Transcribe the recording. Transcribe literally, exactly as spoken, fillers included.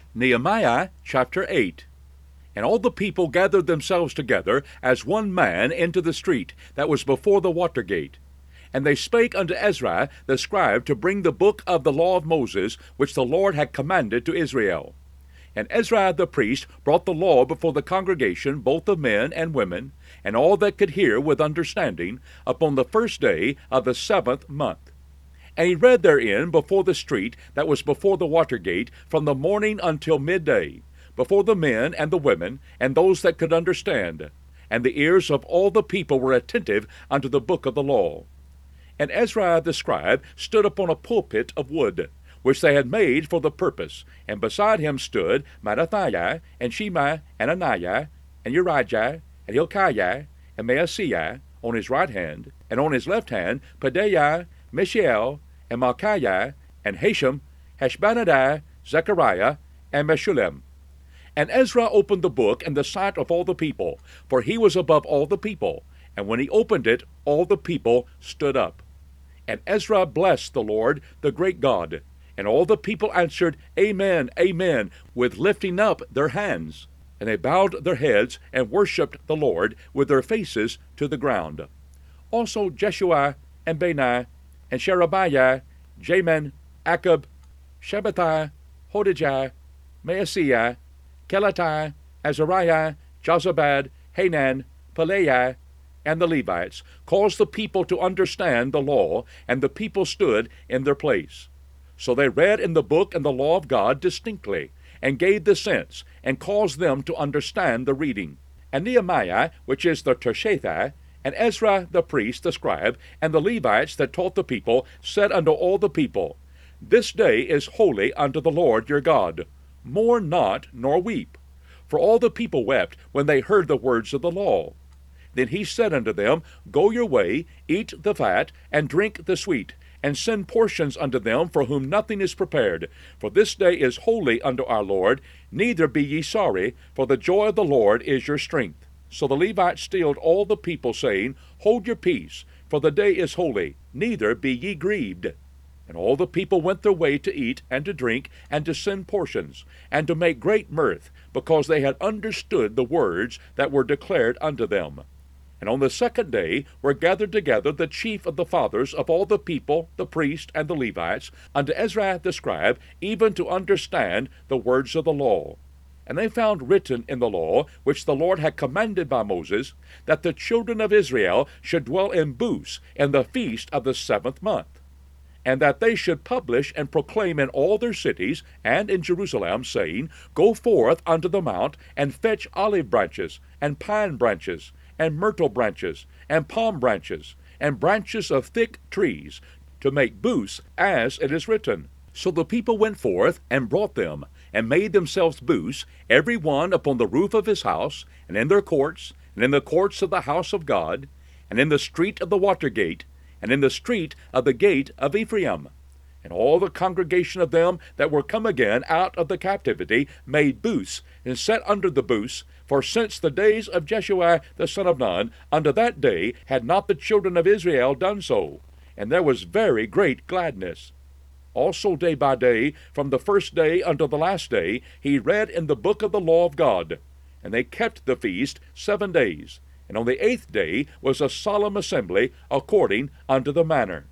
Nehemiah chapter eight. And all the people gathered themselves together as one man into the street that was before the water gate. And they spake unto Ezra the scribe to bring the book of the law of Moses, which the Lord had commanded to Israel. And Ezra the priest brought the law before the congregation, both of men and women, and all that could hear with understanding, upon the first day of the seventh month. And he read therein before the street that was before the water gate, from the morning until midday, before the men and the women, and those that could understand. And the ears of all the people were attentive unto the book of the law. And Ezra the scribe stood upon a pulpit of wood, which they had made for the purpose, and beside him stood Mattithiah, and Shema, and Ananiah, and Urijah, and Hilkiah, and Maaseiah on his right hand, and on his left hand Pedaiah, Mishael, and Malchiah, and Hashem, Hashbaddanah, Zechariah, and Meshullam. And Ezra opened the book in the sight of all the people, for he was above all the people. And when he opened it, all the people stood up. And Ezra blessed the Lord, the great God. And all the people answered, Amen, Amen, with lifting up their hands. And they bowed their heads and worshipped the Lord with their faces to the ground. Also Jeshua, and Bani, and Sherebiah, Jamin, Akkub, Shabbatai, Hodijah, Maaseiah, Kelatai, Azariah, Jozabad, Hanan, Pelaiah, and the Levites, caused the people to understand the law, and the people stood in their place. So they read in the book and the law of God distinctly, and gave the sense, and caused them to understand the reading. And Nehemiah, which is the Tirshatha, and Ezra the priest, the scribe, and the Levites that taught the people, said unto all the people, This day is holy unto the Lord your God. Mourn not, nor weep. For all the people wept when they heard the words of the law. Then he said unto them, Go your way, eat the fat, and drink the sweet, and send portions unto them for whom nothing is prepared. For this day is holy unto our Lord, neither be ye sorry, for the joy of the Lord is your strength. So the Levites stilled all the people, saying, Hold your peace, for the day is holy, neither be ye grieved. And all the people went their way to eat and to drink, and to send portions, and to make great mirth, because they had understood the words that were declared unto them. And on the second day were gathered together the chief of the fathers of all the people, the priests, and the Levites, unto Ezra the scribe, even to understand the words of the law. And they found written in the law, which the Lord had commanded by Moses, that the children of Israel should dwell in booths in the feast of the seventh month, and that they should publish and proclaim in all their cities and in Jerusalem, saying, Go forth unto the mount, and fetch olive branches, and pine branches, and myrtle branches, and palm branches, and branches of thick trees, to make booths, as it is written. So the people went forth, and brought them, and made themselves booths, every one upon the roof of his house, and in their courts, and in the courts of the house of God, and in the street of the water gate, and in the street of the gate of Ephraim. And all the congregation of them that were come again out of the captivity made booths, and sat under the booths, for since the days of Jeshua the son of Nun, unto that day had not the children of Israel done so. And there was very great gladness. Also day by day, from the first day unto the last day, he read in the book of the law of God. And they kept the feast seven days. And on the eighth day was a solemn assembly, according unto the manner.